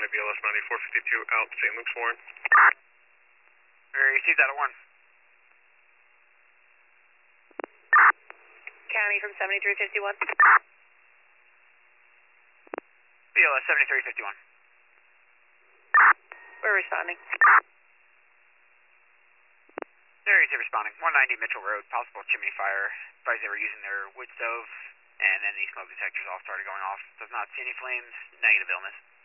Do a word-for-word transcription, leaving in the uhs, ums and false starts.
County B L S ninety-four fifty-two out, Saint Luke's Warren. Received that at one. County from seventy-three fifty-one. B L S seventy-three fifty-one. We're responding. There is responding. one ninety Mitchell Road, possible chimney fire. Advised they were using their wood stove, and then the smoke detectors all started going off. Does not see any flames, negative illness.